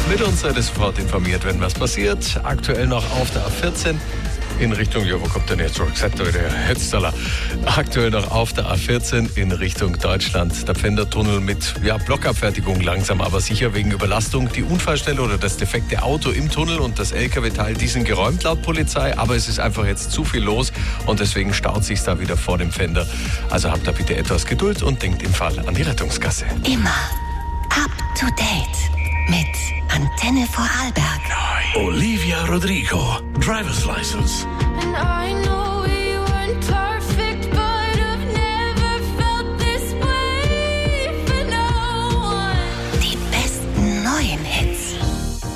Mit uns seid ihr sofort informiert, wenn was passiert. Aktuell noch auf der A14 in Richtung, ja, wo kommt denn jetzt? Aktuell noch auf der A14 in Richtung Deutschland. Der Pfändertunnel mit Blockabfertigung langsam, aber sicher wegen Überlastung. Die Unfallstelle oder das defekte Auto im Tunnel und das LKW-Teil, die sind geräumt laut Polizei, aber es ist einfach jetzt zu viel los und deswegen staut sich da wieder vor dem Pfänder. Also habt da bitte etwas Geduld und denkt im Fall an die Rettungsgasse. Immer up to date mit Antenne Vorarlberg. Olivia Rodrigo, Driver's License. And I know we weren't